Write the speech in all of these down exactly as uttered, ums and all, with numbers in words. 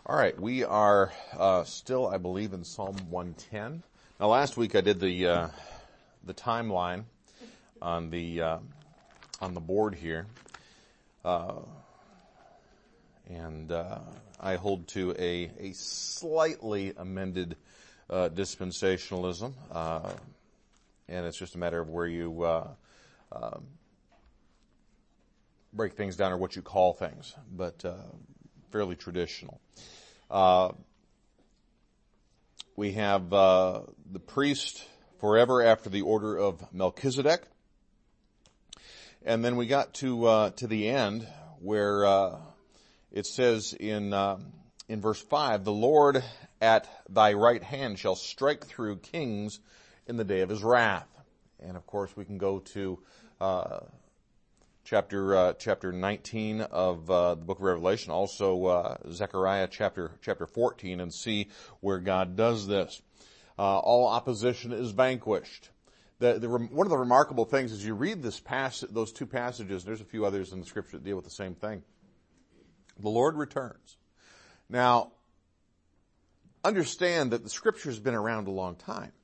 All right, we are uh, still, I believe, in Psalm one ten. Now, last week I did the uh, the timeline on the uh, on the board here, uh, and uh, I hold to a a slightly amended uh, dispensationalism, uh, and it's just a matter of where you uh, uh, break things down or what you call things, but uh, fairly traditional. Uh, we have uh, the priest forever after the order of Melchizedek, and then we got to uh, to the end where uh, it says in uh, in verse five, "The Lord at thy right hand shall strike through kings in the day of his wrath." And of course, we can go to uh, Chapter uh, chapter nineteen of uh, the book of Revelation, also uh, Zechariah chapter chapter fourteen, and see where God does this. Uh, all opposition is vanquished. The, the one of the remarkable things is you read this pass those two passages. There's a few others in the Scripture that deal with the same thing. The Lord returns. Now, understand that the Scripture has been around a long time.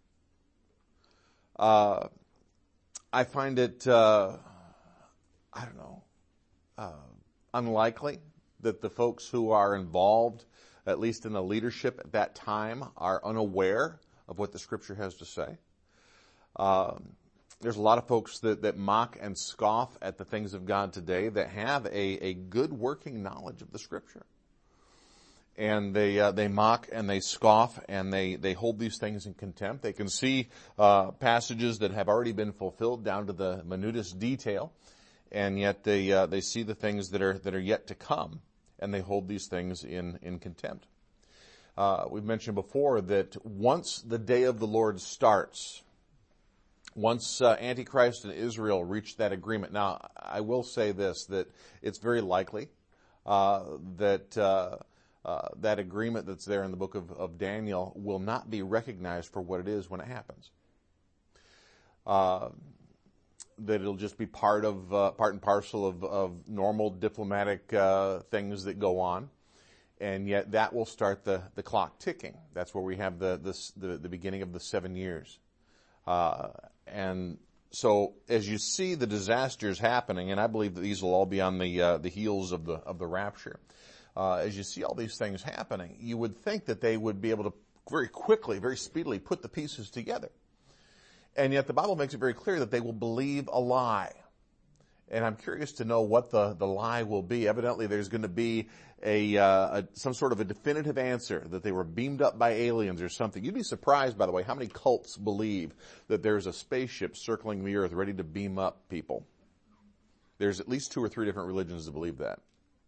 Uh, I find it. Uh, I don't know, uh, unlikely that the folks who are involved, at least in the leadership at that time, are unaware of what the Scripture has to say. Um, there's a lot of folks that, that mock and scoff at the things of God today that have a, a good working knowledge of the Scripture. And they uh, they mock and they scoff and they, they hold these things in contempt. They can see uh, passages that have already been fulfilled down to the minutest detail. And yet they uh, they see the things that are that are yet to come, and they hold these things in in contempt. Uh, we've mentioned before that once the day of the Lord starts, once uh, Antichrist and Israel reach that agreement. Now, I will say this: that it's very likely uh, that uh, uh, that agreement that's there in the book of, of Daniel will not be recognized for what it is when it happens. Uh, that it'll just be part of uh, part and parcel of, of normal diplomatic uh, things that go on, and yet that will start the, the clock ticking. That's where we have the this, the, the beginning of the seven years, uh, and so as you see the disasters happening, and I believe that these will all be on the uh, the heels of the of the rapture. Uh, as you see all these things happening, you would think that they would be able to very quickly, very speedily put the pieces together. And yet the Bible makes it very clear that they will believe a lie. And I'm curious to know what the, the lie will be. Evidently there's going to be a, uh, a some sort of a definitive answer that they were beamed up by aliens or something. You'd be surprised, by the way, how many cults believe that there's a spaceship circling the earth ready to beam up people. There's at least two or three different religions that believe that.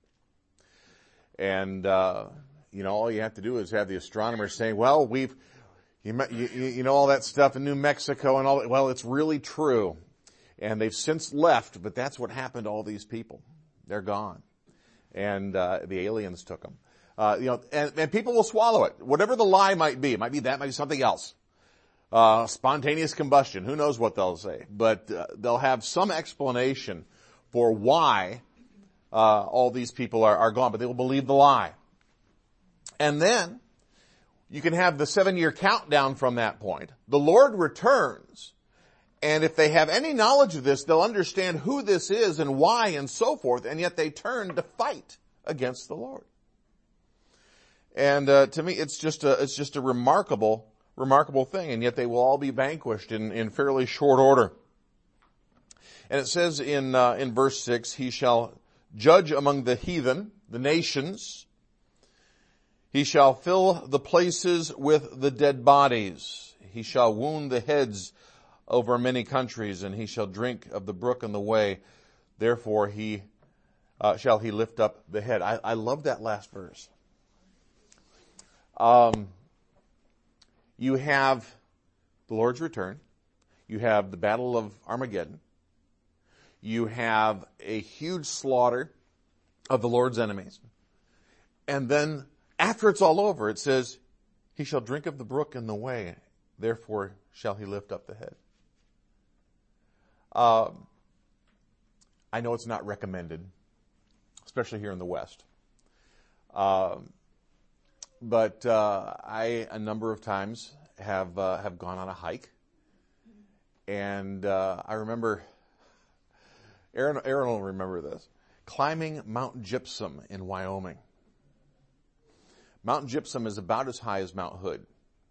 And, uh, you know, all you have to do is have the astronomers saying, well, we've You, you, you know all that stuff in New Mexico and all that. Well, it's really true. And they've since left, but that's what happened to all these people. They're gone. And uh, the aliens took them. Uh, you know, and, and people will swallow it. Whatever the lie might be. It might be that, might be something else. Uh, spontaneous combustion. Who knows what they'll say. But uh, they'll have some explanation for why uh, all these people are, are gone. But they will believe the lie. And then you can have the seven-year countdown from that point. The Lord returns, and if they have any knowledge of this, they'll understand who this is and why and so forth, and yet they turn to fight against the Lord. And uh, to me, it's just a it's just a remarkable, remarkable thing, and yet they will all be vanquished in, in fairly short order. And it says in uh, in verse six, "He shall judge among the heathen, the nations. He shall fill the places with the dead bodies. He shall wound the heads over many countries, and he shall drink of the brook in the way. Therefore he uh, shall he lift up the head." I, I love that last verse. Um, you have the Lord's return. You have the battle of Armageddon. You have a huge slaughter of the Lord's enemies. And then after it's all over, it says, "He shall drink of the brook in the way, therefore shall he lift up the head." Uh, I know it's not recommended, especially here in the West. Uh, but uh, I a number of times have uh, have gone on a hike, and uh, I remember. Aaron, Aaron will remember this. Climbing Mount Gypsum in Wyoming. Mount Gypsum is about as high as Mount Hood.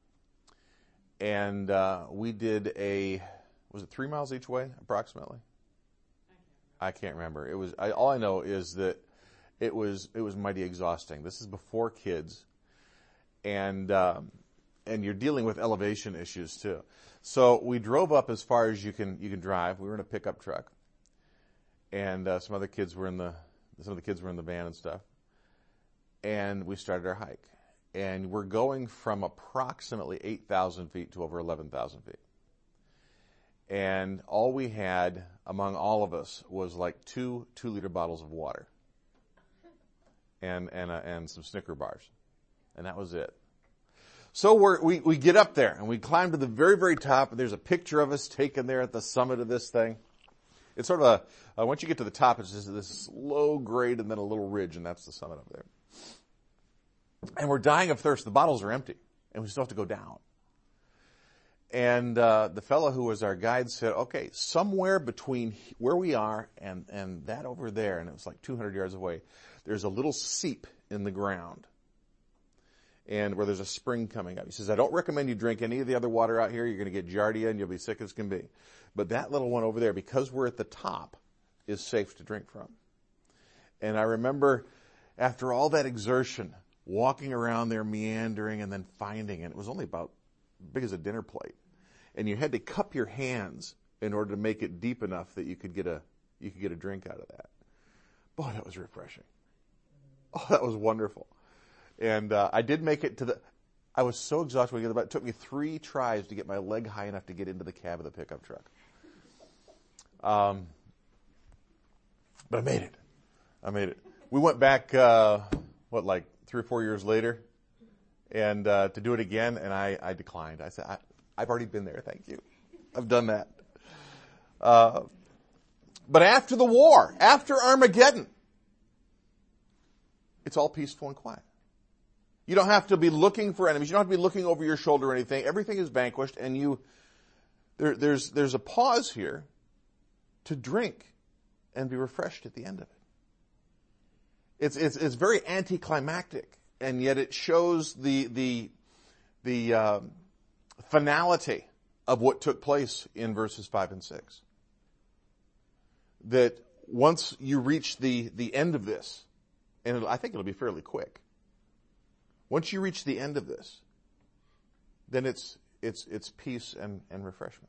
And uh, we did a, was it three miles each way, approximately? I can't remember. It was, I, all I know is that it was, it was mighty exhausting. This is before kids. And, um, and you're dealing with elevation issues too. So we drove up as far as you can, you can drive. We were in a pickup truck. And uh, some other kids were in the, some of the kids were in the van and stuff. And we started our hike. And we're going from approximately eight thousand feet to over eleven thousand feet. And all we had among all of us was like two two-liter bottles of water. And, and, uh, and some Snicker bars. And that was it. So we're, we, we get up there and we climb to the very, very top, and there's a picture of us taken there at the summit of this thing. It's sort of a, uh, once you get to the top, it's just this low grade and then a little ridge, and that's the summit up there. And we're dying of thirst. The bottles are empty, and we still have to go down. And uh, the fellow who was our guide said, okay, somewhere between where we are and, and that over there, and it was like two hundred yards away, there's a little seep in the ground, and where there's a spring coming up. He says, I don't recommend you drink any of the other water out here. You're going to get giardia, and you'll be sick as can be. But that little one over there, because we're at the top, is safe to drink from. And I remember after all that exertion, walking around there, meandering, and then finding it. It was only about as big as a dinner plate. And you had to cup your hands in order to make it deep enough that you could get a, you could get a drink out of that. Boy, that was refreshing. Oh, that was wonderful. And uh, I did make it to the, I was so exhausted when I got about, it took me three tries to get my leg high enough to get into the cab of the pickup truck. Um, but I made it. I made it. We went back, uh, what, like three or four years later, and uh, to do it again, and I, I declined. I said, I, I've already been there, thank you. I've done that. Uh, but after the war, after Armageddon, it's all peaceful and quiet. You don't have to be looking for enemies. You don't have to be looking over your shoulder or anything. Everything is vanquished, and you there, there's there's a pause here to drink and be refreshed at the end of it. It's it's it's very anticlimactic, and yet it shows the the the uh, finality of what took place in verses five and six. That once you reach the the end of this, and it'll, I think it'll be fairly quick. Once you reach the end of this, then it's it's it's peace and, and refreshment.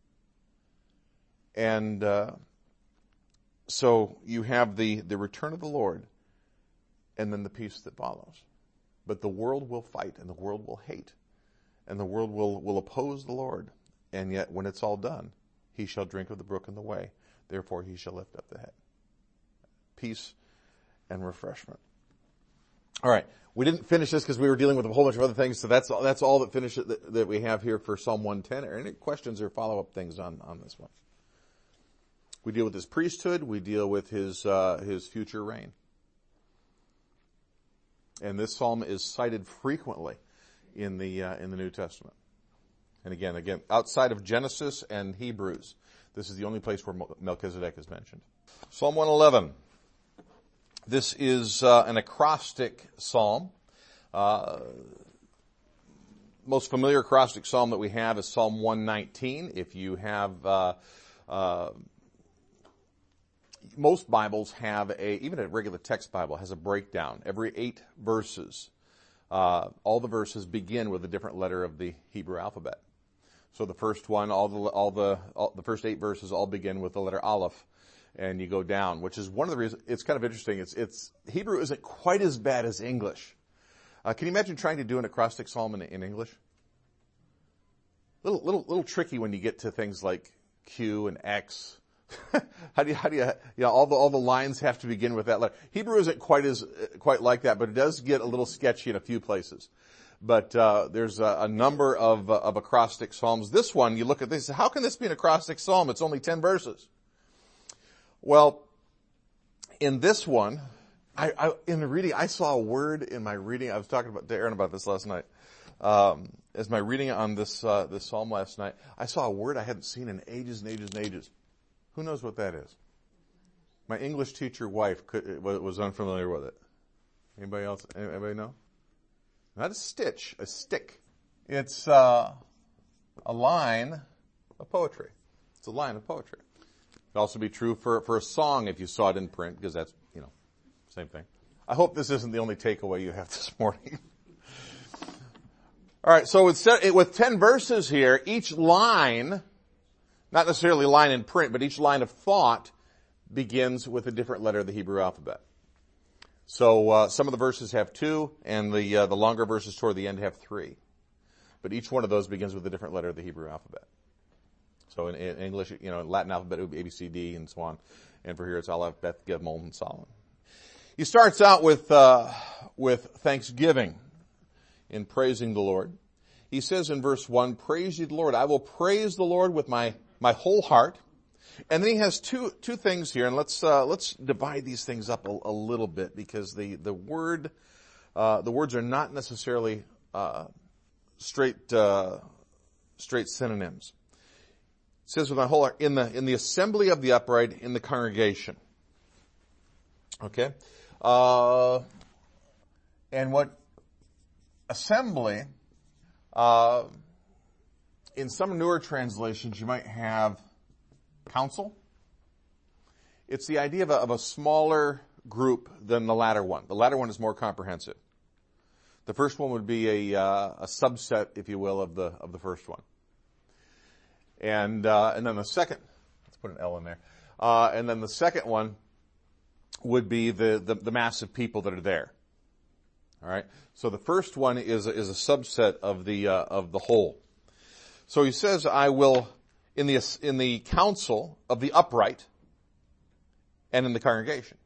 And uh, so you have the, the return of the Lord, and then the peace that follows. But the world will fight, and the world will hate, and the world will, will oppose the Lord. And yet when it's all done, he shall drink of the brook in the way. Therefore he shall lift up the head. Peace and refreshment. All right. We didn't finish this because we were dealing with a whole bunch of other things, so that's that's all that finish that, that we have here for Psalm one ten. Are there any questions or follow-up things on, on this one? We deal with his priesthood. We deal with his uh, his future reign. And this psalm is cited frequently in the uh, in the New Testament. And again, again, outside of Genesis and Hebrews, this is the only place where Melchizedek is mentioned. Psalm one eleven. This is uh, an acrostic psalm. Uh, most familiar acrostic psalm that we have is Psalm one nineteen. If you have, uh, uh, most Bibles have a, even a regular text Bible has a breakdown. Every eight verses, uh, all the verses begin with a different letter of the Hebrew alphabet. So the first one, all the all the all, the first eight verses all begin with the letter Aleph. And you go down, which is one of the reasons, it's kind of interesting. It's, it's, Hebrew isn't quite as bad as English. Uh, can you imagine trying to do an acrostic psalm in, in English? Little, little, little tricky when you get to things like Q and X. how do you, how do you, you know, all the, all the lines have to begin with that letter. Hebrew isn't quite as, quite like that, but it does get a little sketchy in a few places. But, uh, there's a, a number of, uh, of acrostic psalms. This one, you look at this, how can this be an acrostic psalm? It's only ten verses. Well, in this one, I, I, in the reading, I saw a word in my reading. I was talking about, to Aaron about this last night. Um, as my reading on this, uh, this psalm last night, I saw a word I hadn't seen in ages and ages and ages. Who knows what that is? My English teacher wife could, was unfamiliar with it. Anybody else? Anybody know? Not a stitch, a stick. It's, uh, a line of poetry. It's a line of poetry. It could also be true for, for a song if you saw it in print, because that's, you know, same thing. I hope this isn't the only takeaway you have this morning. All right, so with, with ten verses here, each line, not necessarily line in print, but each line of thought begins with a different letter of the Hebrew alphabet. So uh, some of the verses have two, and the uh, the longer verses toward the end have three. But each one of those begins with a different letter of the Hebrew alphabet. So in, in English, you know, in Latin alphabet it would be A, B, C, D, and so on. And for here it's Aleph, Beth, Gimel, and Solomon. He starts out with uh, with thanksgiving in praising the Lord. He says in verse one, "Praise ye the Lord. I will praise the Lord with my my whole heart." And then he has two two things here, and let's uh, let's divide these things up a, a little bit, because the the word uh, the words are not necessarily uh, straight uh, straight synonyms. It says with my whole heart, in the in the assembly of the upright, in the congregation. Okay, uh, and what assembly? Uh, in some newer translations, you might have council. It's the idea of a, of a smaller group than the latter one. The latter one is more comprehensive. The first one would be a, uh, a subset, if you will, of the of the first one. And uh, and then the second, let's put an L in there. Uh, and then the second one would be the, the the mass of people that are there. All right. So the first one is a, is a subset of the uh, of the whole. So he says, "I will." In the, in the council of the upright and in the congregation.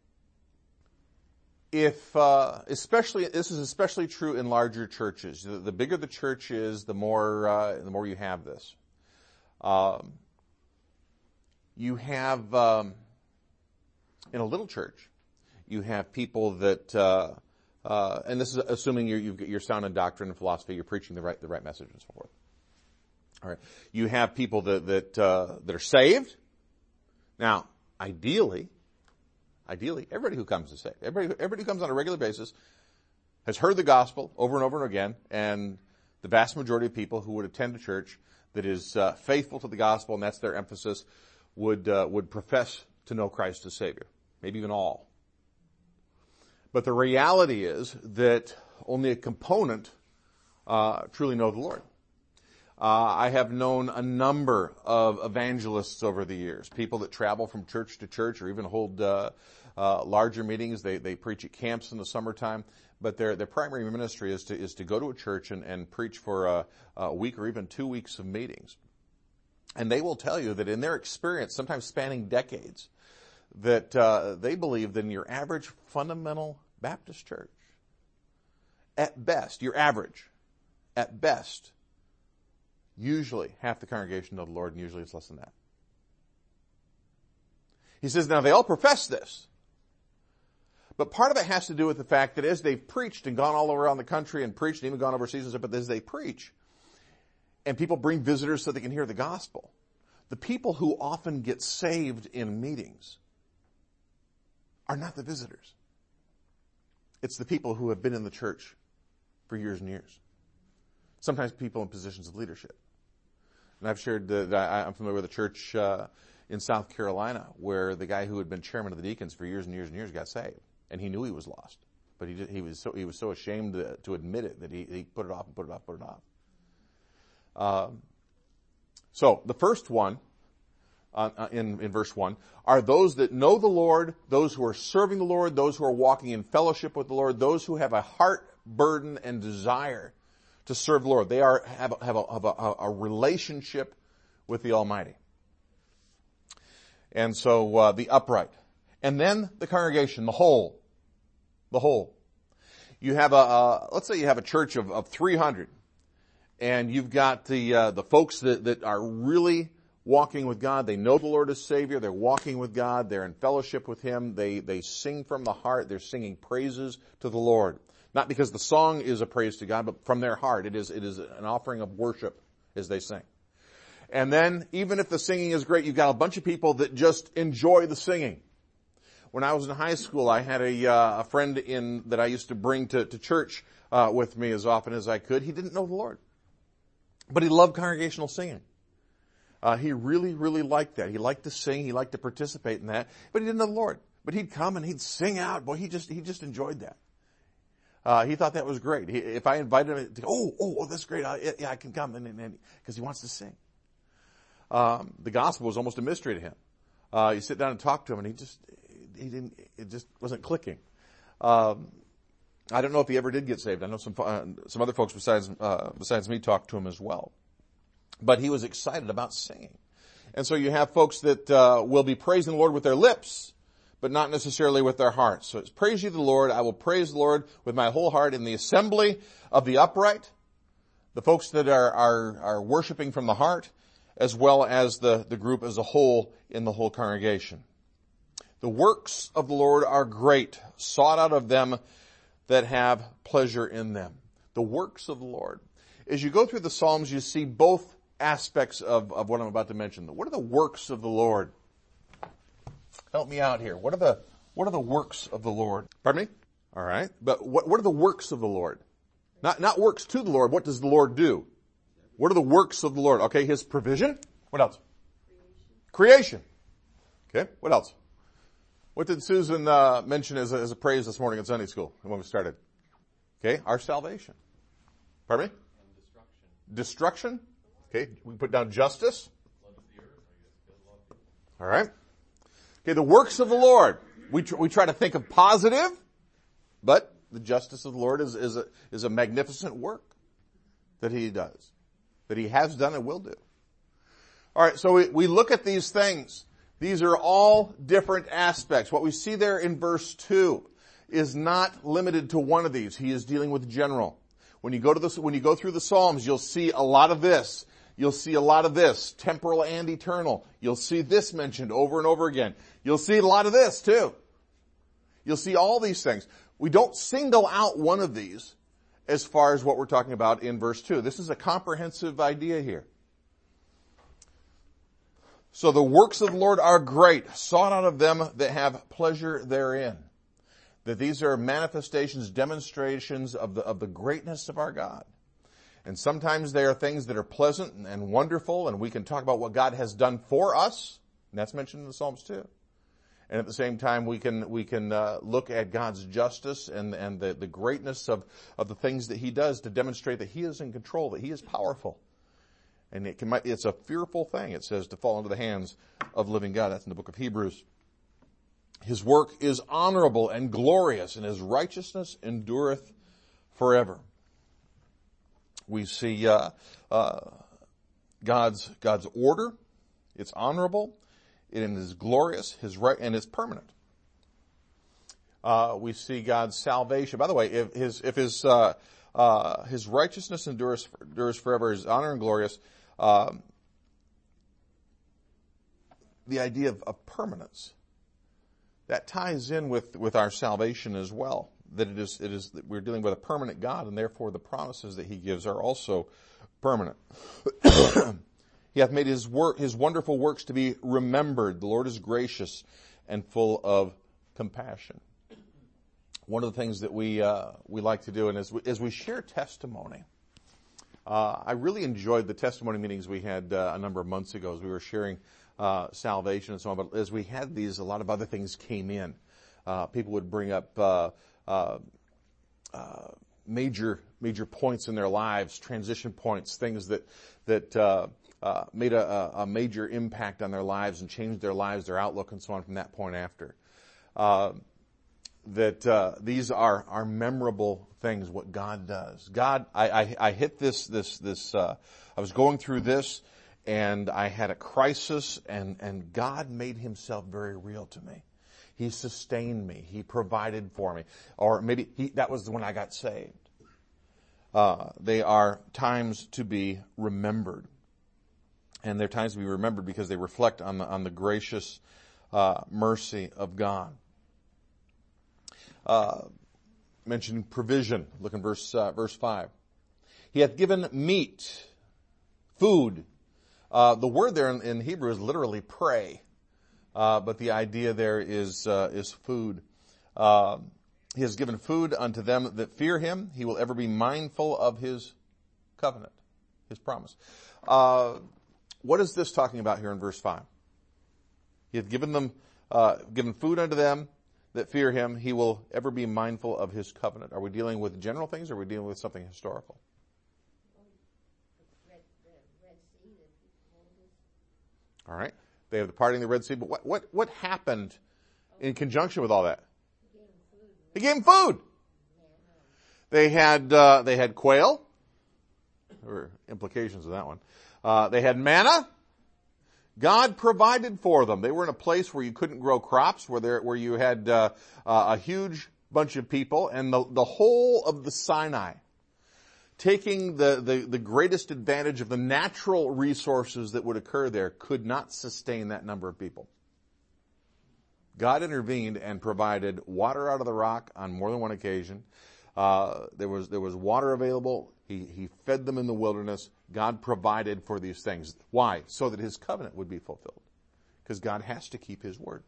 If, uh, especially, this is especially true in larger churches. The, the bigger the church is, the more, uh, the more you have this. Um, you have, um, in a little church, you have people that, uh, uh, and this is assuming you're, you've, you're sound in doctrine and philosophy, you're preaching the right, the right message and so forth. All right. You have people that that uh, that are saved. Now, ideally, ideally, everybody who comes is saved. Everybody, everybody who comes on a regular basis has heard the gospel over and over and again, and the vast majority of people who would attend a church that is uh, faithful to the gospel, and that's their emphasis, would uh, would profess to know Christ as Savior. Maybe even all. But the reality is that only a component uh, truly know the Lord. Uh, I have known a number of evangelists over the years, people that travel from church to church or even hold uh, uh, larger meetings. They they preach at camps in the summertime, but their their primary ministry is to is to go to a church and, and preach for a, a week or even two weeks of meetings. And they will tell you that in their experience, sometimes spanning decades, that uh, they believe that in your average fundamental Baptist church, at best, your average, at best, usually half the congregation know the Lord, and usually it's less than that. He says, now they all profess this. But part of it has to do with the fact that as they've preached and gone all around the country and preached and even gone overseas and stuff, but as they preach, and people bring visitors so they can hear the gospel, the people who often get saved in meetings are not the visitors. It's the people who have been in the church for years and years. Sometimes people in positions of leadership. And I've shared that I'm familiar with a church uh, in South Carolina where the guy who had been chairman of the deacons for years and years and years got saved, and he knew he was lost, but he did, he was so he was so ashamed to, to admit it that he, he put it off and put it off, put it off. Um, so the first one uh, in in verse one are those that know the Lord, those who are serving the Lord, those who are walking in fellowship with the Lord, those who have a heart burden and desire to serve the Lord. They are have a, have a, have a, a relationship with the Almighty. And so uh, the upright. And then the congregation, the whole. The whole. You have a, uh, let's say you have a church of, of, three hundred. And you've got the uh, the folks that, that are really walking with God. They know the Lord as Savior. They're walking with God. They're in fellowship with Him. They, they sing from the heart. They're singing praises to the Lord. Not because the song is a praise to God, but from their heart. It is, it is an offering of worship as they sing. And then, even if the singing is great, you've got a bunch of people that just enjoy the singing. When I was in high school, I had a, uh, a friend in, that I used to bring to, to church, uh, with me as often as I could. He didn't know the Lord. But he loved congregational singing. Uh, he really, really liked that. He liked to sing. He liked to participate in that. But he didn't know the Lord. But he'd come and he'd sing out. Boy, he just, he just enjoyed that. Uh, he thought that was great. He, if I invited him to go, oh, oh, oh, that's great. I, yeah, I can come. And, and, and, cause he wants to sing. Um, the gospel was almost a mystery to him. Uh, you sit down and talk to him and he just, he didn't, it just wasn't clicking. Um, I don't know if he ever did get saved. I know some, uh, some other folks besides, uh, besides me talked to him as well. But he was excited about singing. And so you have folks that, uh, will be praising the Lord with their lips, but not necessarily with their hearts. So it's praise ye the Lord. I will praise the Lord with my whole heart in the assembly of the upright. The folks that are, are, are worshiping from the heart, as well as the, the group as a whole in the whole congregation. The works of the Lord are great, sought out of them that have pleasure in them. The works of the Lord. As you go through the Psalms, you see both aspects of, of what I'm about to mention. What are the works of the Lord? Help me out here. What are the, what are the works of the Lord? Pardon me? All right. But what, what are the works of the Lord? Not, not works to the Lord. What does the Lord do? What are the works of the Lord? Okay, His provision. What else? Creation. Creation. Okay, what else? What did Susan uh, mention as a, as a praise this morning at Sunday school when we started? Okay, our salvation. Pardon me? Destruction. Destruction. Okay, we put down justice. All right. Okay, the works of the Lord. We tr- we try to think of positive, but the justice of the Lord is is a, is a magnificent work that He does, that He has done and will do. All right, so we, we look at these things. These are all different aspects. What we see there in verse two is not limited to one of these. He is dealing with general. When you go to the, when you go through the Psalms, you'll see a lot of this. You'll see a lot of this, temporal and eternal. You'll see this mentioned over and over again. You'll see a lot of this too. You'll see all these things. We don't single out one of these as far as what we're talking about in verse two. This is a comprehensive idea here. So the works of the Lord are great, sought out of them that have pleasure therein. That these are manifestations, demonstrations of the, of the greatness of our God. And sometimes they are things that are pleasant and wonderful, and we can talk about what God has done for us. And that's mentioned in the Psalms too. And at the same time, we can, we can, uh, look at God's justice and, and the, the greatness of, of the things that He does to demonstrate that He is in control, that He is powerful. And it can, it's a fearful thing, it says, to fall into the hands of the living God. That's in the book of Hebrews. His work is honorable and glorious, and His righteousness endureth forever. We see uh, uh, God's God's order. It's honorable, it is glorious, His right, and it's permanent. Uh, we see God's salvation. By the way, if His if His uh, uh, His righteousness endures endures forever, His honor and glorious. Um, the idea of, of permanence, that ties in with, with our salvation as well. That it is, it is, that we're dealing with a permanent God, and therefore the promises that He gives are also permanent. He hath made His work, His wonderful works to be remembered. The Lord is gracious and full of compassion. One of the things that we, uh, we like to do, and as we, as we share testimony, Uh, I really enjoyed the testimony meetings we had uh, a number of months ago as we were sharing uh, salvation and so on. But as we had these, a lot of other things came in. Uh, people would bring up uh, uh, uh, major major points in their lives, transition points, things that that uh, uh, made a, a major impact on their lives and changed their lives, their outlook, and so on from that point after. Uh, that uh, these are are memorable things, what God does. God, I, I, I hit this, this, this, uh, I was going through this, and I had a crisis, and, and God made Himself very real to me. He sustained me. He provided for me. Or maybe he, that was when I got saved. Uh, they are times to be remembered. And they're times to be remembered because they reflect on the, on the gracious uh, mercy of God. Uh, mentioning provision. Look in verse, uh, verse five. He hath given meat, food. Uh, the word there in, in Hebrew is literally prey. Uh, but the idea there is, uh, is food. Uh, he has given food unto them that fear him. He will ever be mindful of his covenant, his promise. Uh, what is this talking about here in verse five? He hath given them, uh, given food unto them that fear him. He will ever be mindful of his covenant. Are we dealing with general things or are we dealing with something historical? All right. They have the parting of the Red Sea, but what, what, what happened in conjunction with all that? He gave them food. They had, uh, they had quail. There were implications of that one. Uh, they had manna. God provided for them. They were in a place where you couldn't grow crops, where there, where you had, uh, uh, a huge bunch of people, and the, the whole of the Sinai, taking the, the, the greatest advantage of the natural resources that would occur there, could not sustain that number of people. God intervened and provided water out of the rock on more than one occasion. Uh, there was, there was water available. He, he fed them in the wilderness. God provided for these things. Why? So that his covenant would be fulfilled. Because God has to keep his word.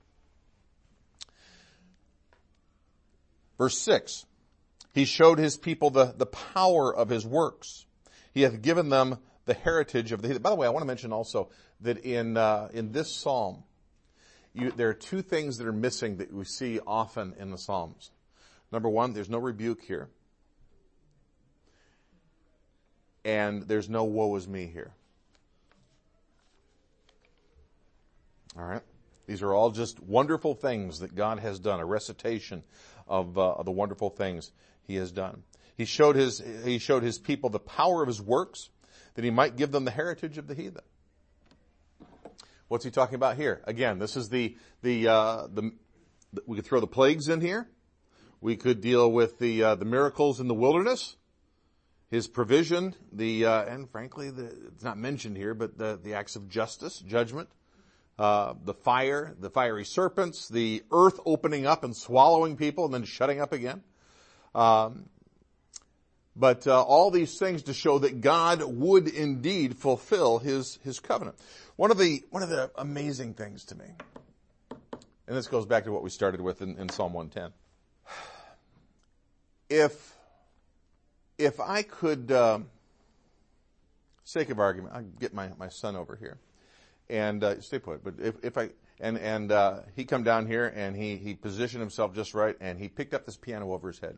Verse six. He showed his people the, the power of his works. He hath given them the heritage of the heathen. By the way, I want to mention also that in, uh, in this psalm, you, there are two things that are missing that we see often in the Psalms. Number one, there's no rebuke here. And there's no woe is me here. All right? These are all just wonderful things that God has done, a recitation of, uh, of the wonderful things he has done. He showed his, he showed his people the power of his works, that he might give them the heritage of the heathen. What's he talking about here? Again, this is the, the, uh, the, the we could throw the plagues in here. We could deal with the, uh, the miracles in the wilderness, his provision, the, uh, and frankly, the, it's not mentioned here, but the, the acts of justice, judgment, uh, the fire, the fiery serpents, the earth opening up and swallowing people and then shutting up again. Um, but, uh, all these things to show that God would indeed fulfill his, his covenant. One of the, one of the amazing things to me, and this goes back to what we started with in, in Psalm one ten. If, if I could, um, sake of argument, I'll get my, my son over here and, uh, stay put, but if, if I, and, and, uh, he come down here and he, he positioned himself just right and he picked up this piano over his head.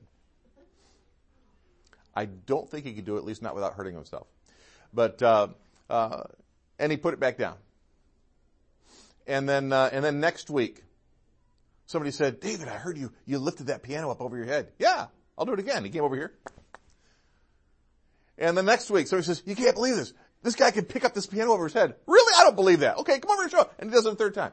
I don't think he could do it, at least not without hurting himself. But, uh, uh, and he put it back down. And then, uh, and then next week, somebody said, David, I heard you, you lifted that piano up over your head. Yeah, I'll do it again. He came over here. And the next week, somebody says, you can't believe this. This guy can pick up this piano over his head. Really? I don't believe that. Okay, come over and show it. And he does it a third time.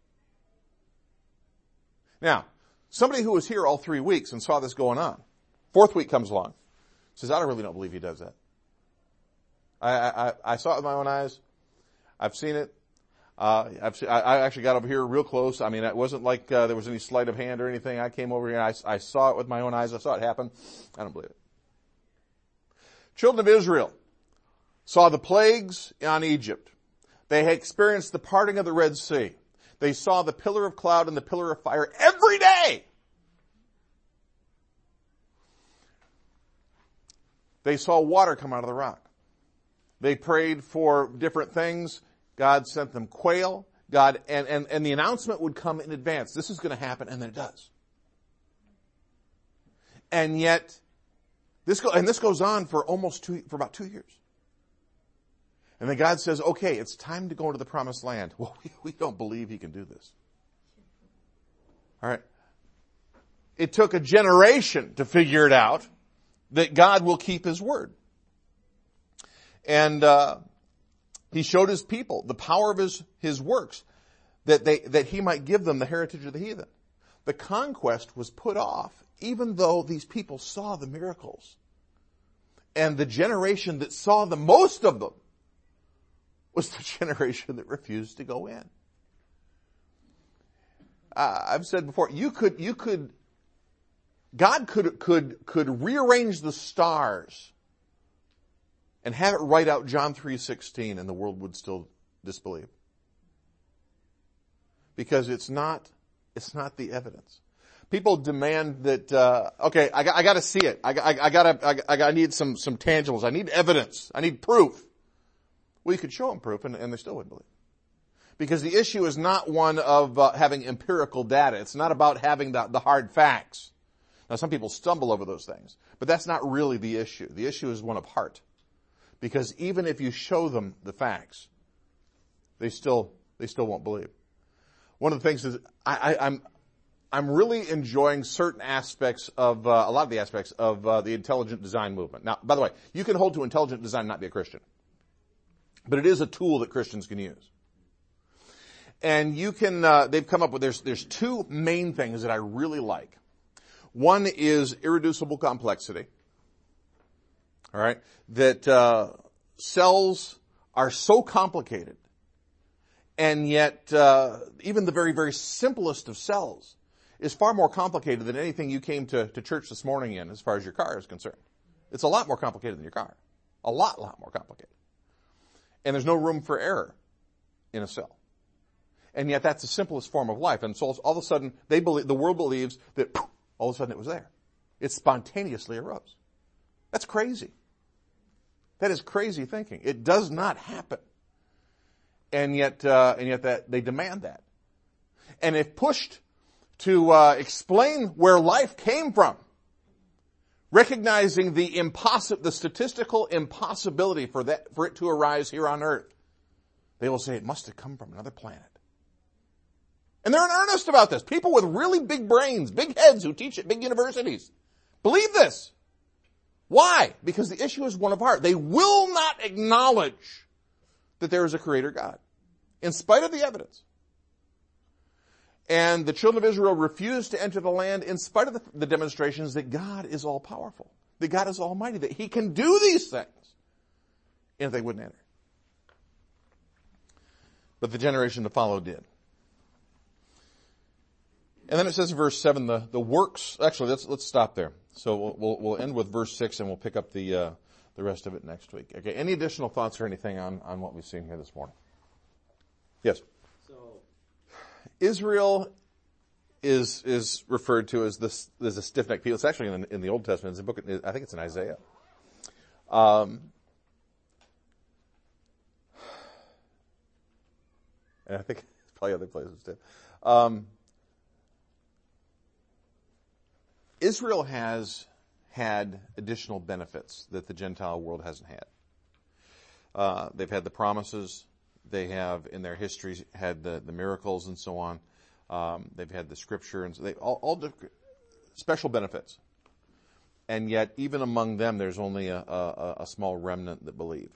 Now, somebody who was here all three weeks and saw this going on, fourth week comes along, says, I really don't believe he does that. I, I, I saw it with my own eyes. I've seen it. Uh, I've, I, I actually got over here real close. I mean, it wasn't like uh, there was any sleight of hand or anything. I came over here and I, I saw it with my own eyes. I saw it happen. I don't believe it. Children of Israel saw the plagues on Egypt. They had experienced the parting of the Red Sea. They saw the pillar of cloud and the pillar of fire every day. They saw water come out of the rock. They prayed for different things. God sent them quail. God, and, and, and the announcement would come in advance. This is going to happen, and then it does. And yet, this go, and this goes on for almost two, for about two years. And then God says, okay, it's time to go into the promised land. Well, we, we don't believe he can do this. All right. It took a generation to figure it out that God will keep his word. And, uh, he showed his people the power of his, his works, that they, that he might give them the heritage of the heathen. The conquest was put off, even though these people saw the miracles. And the generation that saw the most of them was the generation that refused to go in. Uh, I've said before, you could, you could, God could, could, could rearrange the stars and have it write out John three sixteen and the world would still disbelieve. Because it's not, it's not the evidence. People demand that, uh, okay, I got, I got to see it. I, I, I gotta, I, I need some, some tangibles. I need evidence. I need proof. Well, you could show them proof and, and they still wouldn't believe. Because the issue is not one of uh, having empirical data. It's not about having the, the hard facts. Now, some people stumble over those things, but that's not really the issue. The issue is one of heart. Because even if you show them the facts, they still, they still won't believe. One of the things is, I, I, I'm, I'm really enjoying certain aspects of, uh, a lot of the aspects of uh, the intelligent design movement. Now, by the way, you can hold to intelligent design and not be a Christian. But it is a tool that Christians can use. And you can, uh, they've come up with, there's, there's two main things that I really like. One is irreducible complexity. All right. That, uh, cells are so complicated. And yet, uh, even the very, very simplest of cells is far more complicated than anything you came to, to church this morning in as far as your car is concerned. It's a lot more complicated than your car. A lot, lot more complicated. And there's no room for error in a cell. And yet that's the simplest form of life. And so all of a sudden, they believe, the world believes that poof, all of a sudden it was there. It spontaneously arose. That's crazy. That is crazy thinking. It does not happen. And yet, uh, and yet that they demand that. And if pushed to uh, explain where life came from, recognizing the impossi- the statistical impossibility for that, for it to arise here on earth, they will say it must have come from another planet. And they're in earnest about this. People with really big brains, big heads who teach at big universities believe this. Why? Because the issue is one of heart. They will not acknowledge that there is a creator God, in spite of the evidence. And the children of Israel refused to enter the land in spite of the, the demonstrations that God is all-powerful, that God is almighty, that he can do these things. And they wouldn't enter. But the generation to follow did. And then it says in verse seven, the, the works, actually let's, let's stop there. So we'll, we'll, we'll end with verse six and we'll pick up the, uh, the rest of it next week. Okay, any additional thoughts or anything on, on what we've seen here this morning? Yes? So, Israel is, is referred to as this, as a stiff-necked people. It's actually in, in the Old Testament. It's a book, I think it's in Isaiah. Um, and I think probably other places too. Um, Israel has had additional benefits that the Gentile world hasn't had. Uh, they've had the promises. They have, in their history, had the, the miracles and so on. Um, they've had the scripture and so they all, all different special benefits. And yet, even among them, there's only a, a, a small remnant that believe.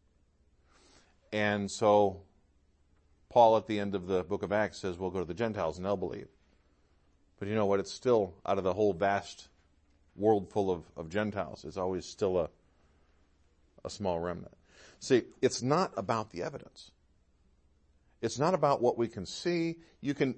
And so, Paul at the end of the book of Acts says, "We'll go to the Gentiles and they'll believe." But you know what? It's still, out of the whole vast world full of, of Gentiles, it's always still a, a small remnant. See, it's not about the evidence. It's not about what we can see. You can,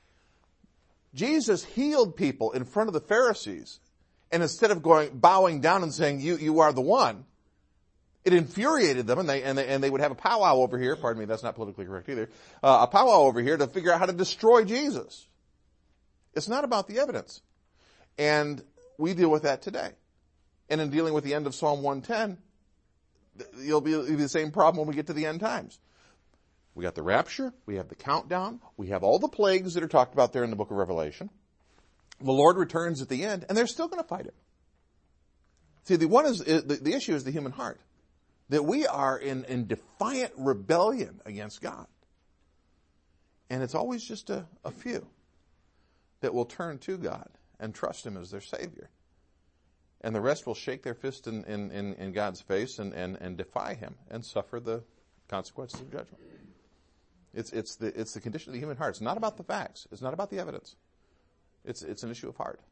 Jesus healed people in front of the Pharisees, and instead of going, bowing down and saying, you, you are the one, it infuriated them, and they, and they, and they would have a powwow over here, pardon me, that's not politically correct either, uh, a powwow over here to figure out how to destroy Jesus. It's not about the evidence. And we deal with that today. And in dealing with the end of Psalm one ten, you'll be, it'll be the same problem when we get to the end times. We got the rapture, we have the countdown, we have all the plagues that are talked about there in the book of Revelation. The Lord returns at the end, and they're still going to fight him. See, the one is, the, the issue is the human heart. That we are in, in defiant rebellion against God. And it's always just a, a few that will turn to God and trust him as their Savior. And the rest will shake their fist in, in, in, in God's face and, and, and defy him and suffer the consequences of judgment. It's, it's, the, it's the condition of the human heart. It's not about the facts. It's not about the evidence. It's, it's an issue of heart.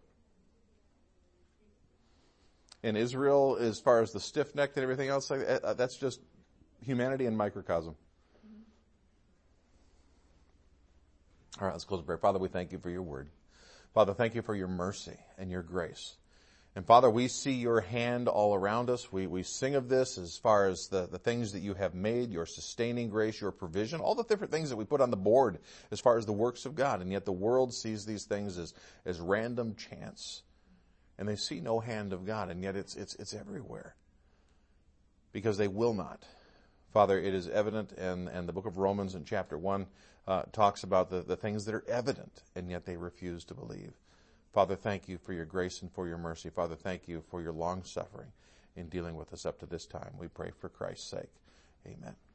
And Israel, as far as the stiff-necked and everything else, like that, that's just humanity in microcosm. All right, let's close the prayer. Father, we thank you for your word. Father, thank you for your mercy and your grace. And Father, we see your hand all around us. We, we sing of this as far as the, the things that you have made, your sustaining grace, your provision, all the different things that we put on the board as far as the works of God. And yet the world sees these things as, as random chance. And they see no hand of God, and yet it's, it's, it's everywhere. Because they will not. Father, it is evident, and, and the book of Romans in chapter one uh, talks about the, the things that are evident, and yet they refuse to believe. Father, thank you for your grace and for your mercy. Father, thank you for your long suffering in dealing with us up to this time. We pray for Christ's sake. Amen.